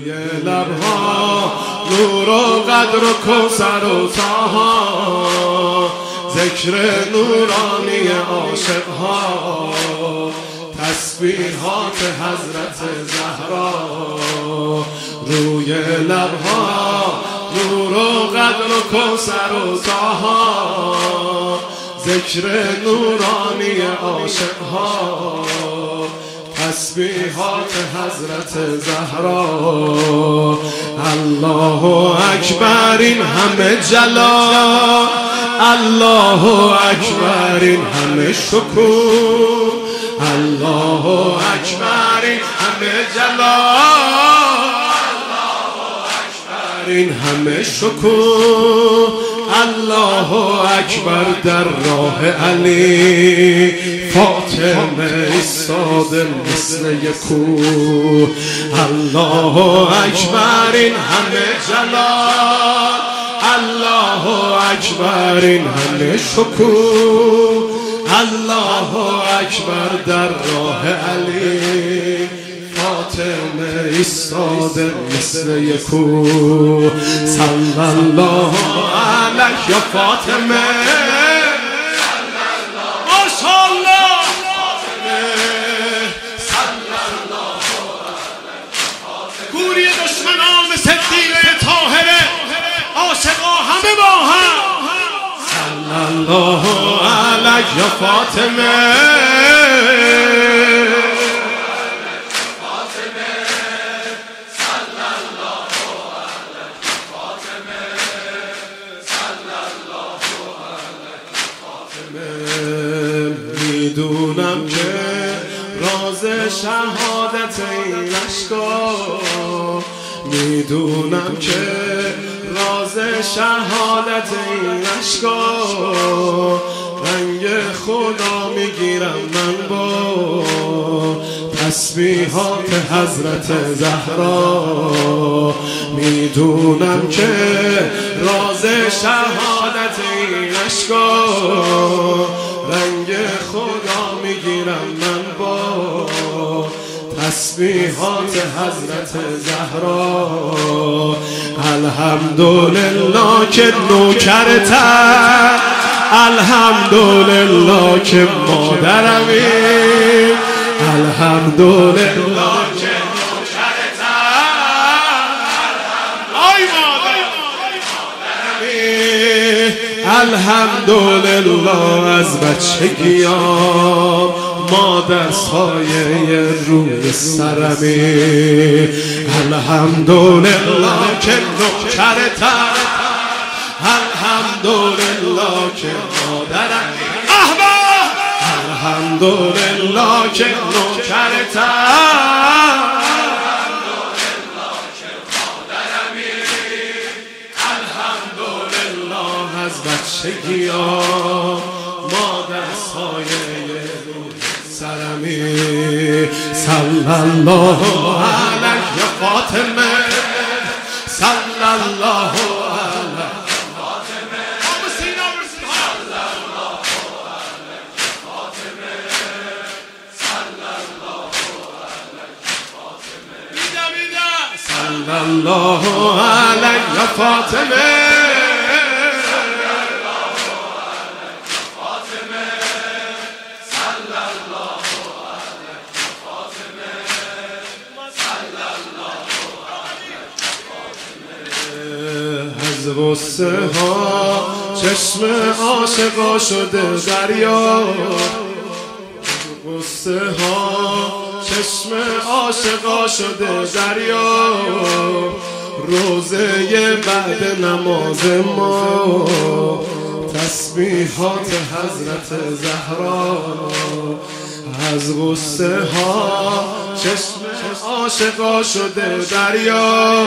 روی لبها نور و قدر و کوثر و طاها، ذکر نورانی عاشقها، تسبیحات حضرت زهرا. روی لبها نور و قدر و کوثر و طاها، ذکر نورانی عاشقها، تسبیحات حضرت زهرا. الله اکبر این همه جلال، الله اکبر این همه شکوه، الله اکبر این همه جلال، الله اکبر این همه شکوه. الله اکبر در راه علی، فاطمه ایستاده مثل یک کوه. الله اکبر این همه جلال، الله اکبر این همه شکوه. الله اکبر در راه علی، فاطمه ایستاده مثل یک کوه. صلی الله علیک یا فاطمه، ماشاءالله فاطمه، صلی الله علیک فاطمه. کوری دشمنان صدیقه طاهره، عاشقا همه با هم. صلی الله علیک یا فاطمه، میدونم که راز شهادت این اشکا، میدونم که راز شهادت این اشکا، رنگ خدا میگیرم من با تسبیحات حضرت زهرا. میدونم که راز شهادت این اشکا، رنگ خدا میگیرم من با تسبیحات حضرت زهرا. الحمدلله که نوکرتم، الحمدلله که مادرمی، الحمدلله که نوکرتم، آی مادرمی، الحمدلله از بچگیام مادر سایه روی سرمی. الحمدلله که نوکرتم، الحمدلله که مادرمی، الحمدلله که نوکرتم، الحمدلله که مادرمی، الحمدلله از بچگیام مادر سایه روی سرمی. صلی الله علیک یا فاطمه، صلی الله علیک یا فاطمه، صلی الله علیک یا فاطمه، صلی الله علیک یا فاطمه، صلی الله علیک یا فاطمه. از غصه ها چشم عاشقا شده دریا، غصه ها چشم عاشقا شده دریا. روزه بعد نماز ما تسبیحات حضرت زهرا. از غصه ها چشم عاشقا شده دریا،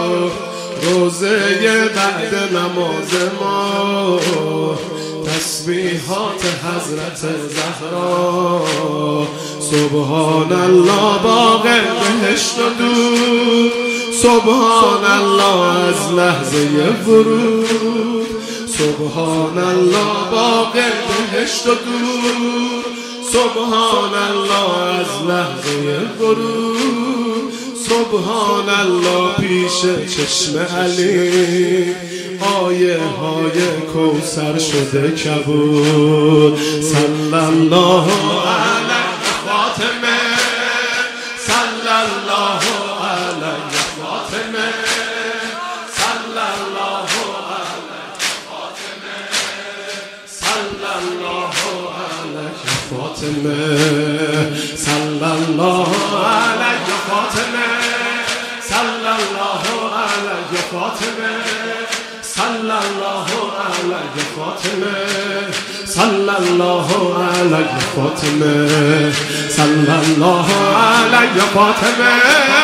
روزه بعد نماز ما تسبیحات حضرت زهرا. سبحان الله باغ بهشت و دود، سبحان الله از لحظه ورود، سبحان الله باغ بهشت و دود، سبحان الله از لحظه ورود، سبحان الله پیش چشم علی آیه های کوثر شده کبود صلی الله علی فاطمه صلی الله علی فاطمه صلی الله علی فاطمه صلی الله علی فاطمه صلی الله علی فاطمه صلی الله علی فاطمه صلی الله علی فاطمه صلی الله علی فاطمه صلی الله علی فاطمه